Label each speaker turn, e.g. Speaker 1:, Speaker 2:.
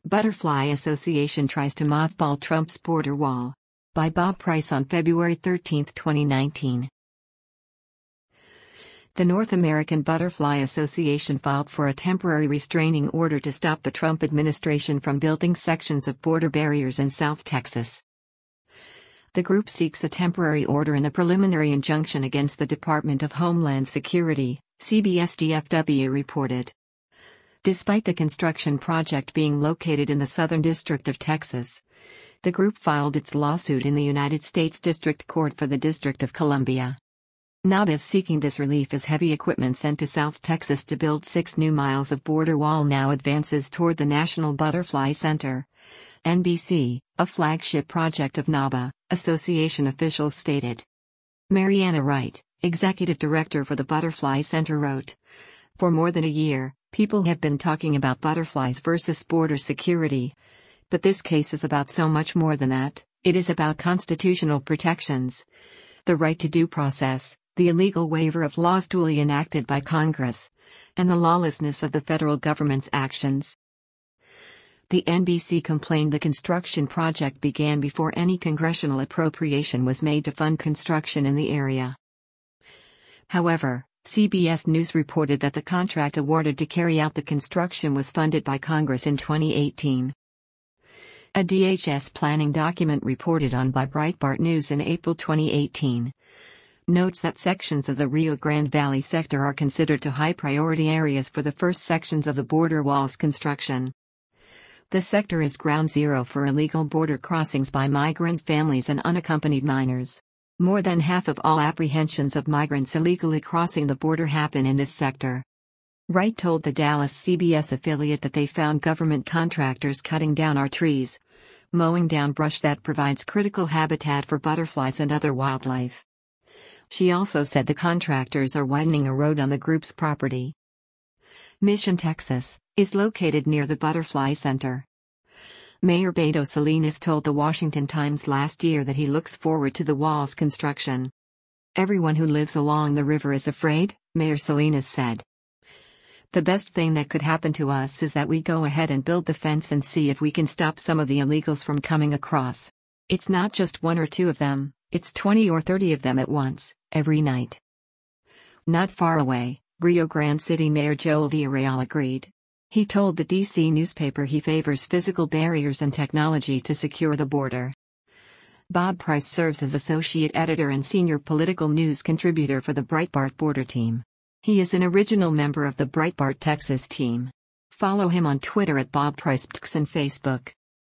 Speaker 1: Butterfly Association tries to mothball Trump's border wall. By Bob Price on February 13, 2019. The North American Butterfly Association filed for a temporary restraining order to stop the Trump administration from building sections of border barriers in South Texas. The group seeks a temporary order and a preliminary injunction against the Department of Homeland Security, CBS-DFW reported. Despite the construction project being located in the Southern District of Texas, the group filed its lawsuit in the United States District Court for the District of Columbia. NABA is seeking this relief as heavy equipment sent to South Texas to build 6 new miles of border wall now advances toward the National Butterfly Center, NBC, a flagship project of NABA, association officials stated. Mariana Wright, executive director for the Butterfly Center wrote, "For more than a year, people have been talking about butterflies versus border security. But this case is about so much more than that. It is about constitutional protections. The right to due process, the illegal waiver of laws duly enacted by Congress, and the lawlessness of the federal government's actions." The NBC complained the construction project began before any congressional appropriation was made to fund construction in the area. However, CBS News reported that the contract awarded to carry out the construction was funded by Congress in 2018. A DHS planning document reported on by Breitbart News in April 2018 notes that sections of the Rio Grande Valley sector are considered to high-priority areas for the first sections of the border wall's construction. The sector is ground zero for illegal border crossings by migrant families and unaccompanied minors. More than half of all apprehensions of migrants illegally crossing the border happen in this sector. Wright told the Dallas CBS affiliate that they found government contractors cutting down our trees, mowing down brush that provides critical habitat for butterflies and other wildlife. She also said the contractors are widening a road on the group's property. Mission, Texas, is located near the Butterfly Center. Mayor Beto Salinas told the Washington Times last year that he looks forward to the wall's construction. "Everyone who lives along the river is afraid," Mayor Salinas said. "The best thing that could happen to us is that we go ahead and build the fence and see if we can stop some of the illegals from coming across. It's not just 1 or 2 of them, it's 20 or 30 of them at once, every night." Not far away, Rio Grande City Mayor Joel Villarreal agreed. He told the DC newspaper he favors physical barriers and technology to secure the border. Bob Price serves as associate editor and senior political news contributor for the Breitbart Border Team. He is an original member of the Breitbart Texas team. Follow him on Twitter at Bob Price and Facebook.